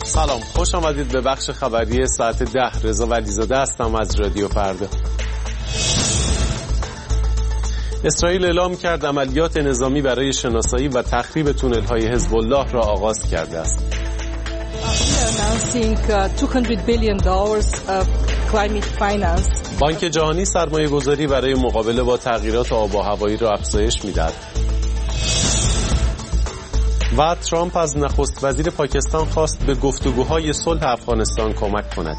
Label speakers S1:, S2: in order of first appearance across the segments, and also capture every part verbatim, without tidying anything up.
S1: سلام، خوش آمدید به بخش خبری ساعت ده. رضا ولیزاده هستم از رادیو فردا. اسرائیل اعلام کرد عملیات نظامی برای شناسایی و تخریب تونل‌های حزب الله را آغاز کرده است. بانک جهانی سرمایه‌گذاری برای مقابله با تغییرات آب و هوایی را افزایش می‌دهد. و ترامپ از نخست وزیر پاکستان خواست به گفتگوهای صلح افغانستان کمک کند.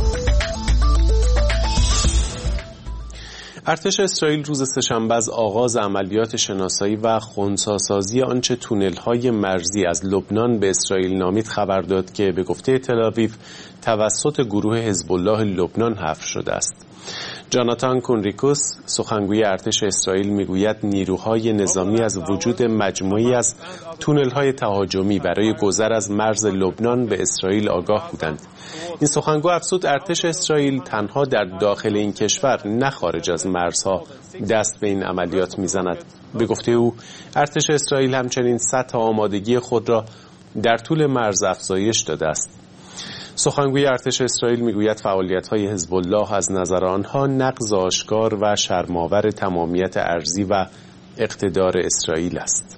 S1: ارتش اسرائیل روز سه‌شنبه از آغاز عملیات شناسایی و خنثی‌سازی آنچه تونل‌های مرزی از لبنان به اسرائیل نامید خبر داد که به گفته تل‌آویو توسط گروه حزب الله لبنان حفر شده است. جاناتان کونریکوس سخنگوی ارتش اسرائیل میگوید نیروهای نظامی از وجود مجموعی از تونل‌های تهاجمی برای گذر از مرز لبنان به اسرائیل آگاه بودند. این سخنگو افزود ارتش اسرائیل تنها در داخل این کشور نه خارج از مرزها دست به این عملیات میزند. به گفته او ارتش اسرائیل همچنین سطح آمادگی خود را در طول مرز افزایش داده است. سخنگوی ارتش اسرائیل میگوید فعالیت‌های حزب الله از نظر آنها نقض آشکار و شرم‌آور تمامیت ارضی و اقتدار اسرائیل است.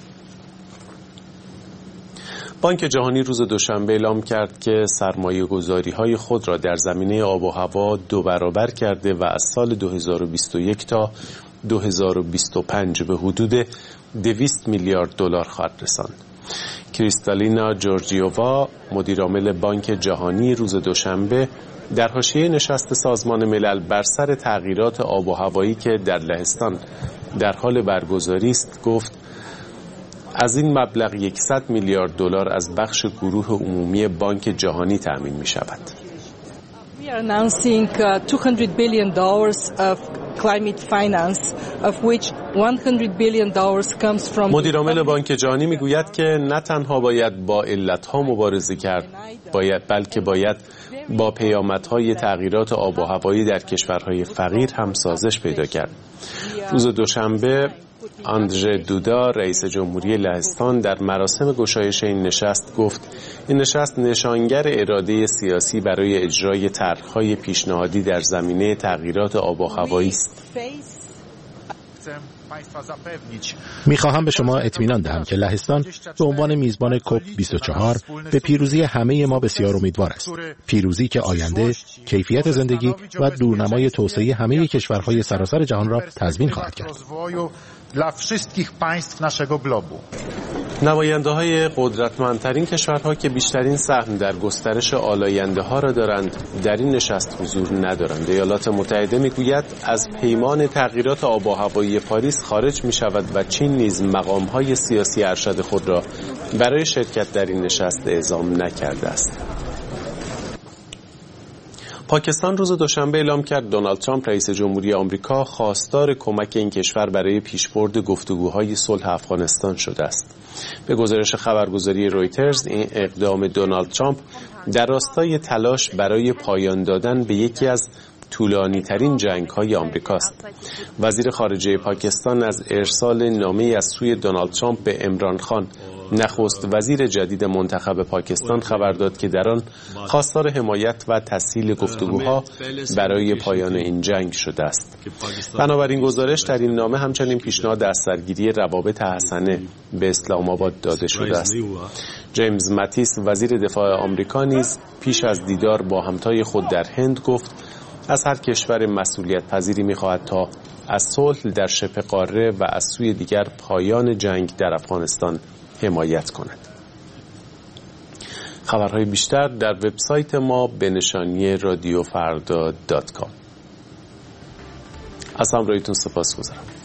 S1: بانک جهانی روز دوشنبه اعلام کرد که سرمایه‌گذاری‌های خود را در زمینه آب و هوا دو برابر کرده و از سال دو هزار و بیست و یک تا دو هزار و بیست و پنج به حدود دویست میلیارد دلار خواهد رساند. کریستالینا جورجیووا مدیرعامل بانک جهانی روز دوشنبه در حاشیه نشست سازمان ملل بر سر تغییرات آب و هوایی که در لهستان در حال برگزاری است گفت از این مبلغ صد میلیارد دلار از بخش گروه عمومی بانک جهانی تأمین می شود.
S2: We are announcing two hundred billion dollars of climate finance of which one hundred billion dollars comes from
S1: مدیرعامل بانک جهانی میگوید که نه تنها باید با علتها مبارزه کرد باید بلکه باید با پیامدهای تغییرات آب و هوایی در کشورهای فقیر هم سازش پیدا کرد. روز دوشنبه آندژه دودا رئیس جمهوری لهستان در مراسم گشایش این نشست گفت این نشست نشانگر اراده سیاسی برای اجرای طرح‌های پیشنهادی در زمینه تغییرات آب و هوایی است.
S3: میخواهم به شما اطمینان دهم که لهستان به عنوان میزبان کوپ بیست و چهار به پیروزی همه ما بسیار امیدوار است. پیروزی که آینده، کیفیت زندگی و دورنمای توسعه همه کشورهای سراسر جهان را تضمین خواهد کرد.
S1: نماینده‌های قدرتمندترین کشورها که بیشترین سهم در گسترش آلاینده‌ها را دارند در این نشست حضور ندارند. ایالات متحده میگوید از پیمان تغییرات آب و هوایی پاریس خارج می‌شود و چین نیز مقام‌های سیاسی ارشد خود را برای شرکت در این نشست اعزام نکرده است. پاکستان روز دوشنبه اعلام کرد دونالد ترامپ رئیس جمهوری آمریکا خواستار کمک این کشور برای پیشبرد گفتگوهای صلح افغانستان شده است. به گزارش خبرگزاری رویترز این اقدام دونالد ترامپ در راستای تلاش برای پایان دادن به یکی از طولانی ترین جنگ های آمریکاست. وزیر خارجه پاکستان از ارسال نامه‌ای از سوی دونالد ترامپ به عمران خان نخست وزیر جدید منتخب پاکستان خبر داد که در آن خواستار حمایت و تسهیل گفتگوها برای پایان این جنگ شده است. بنابراین گزارش در این نامه همچنین پیشنهاد از سرگیری روابط حسنه به اسلام آباد داده شده است. جیمز ماتیس وزیر دفاع آمریکا نیز پیش از دیدار با همتای خود در هند گفت از هر کشور مسئولیت پذیری می‌خواهد تا از صلح در شبه قاره و از سوی دیگر پایان جنگ در افغانستان حمایت کند. خبرهای بیشتر در وبسایت ما به نشانی رادیو فردا دات کام. از همراهیتون سپاسگزارم.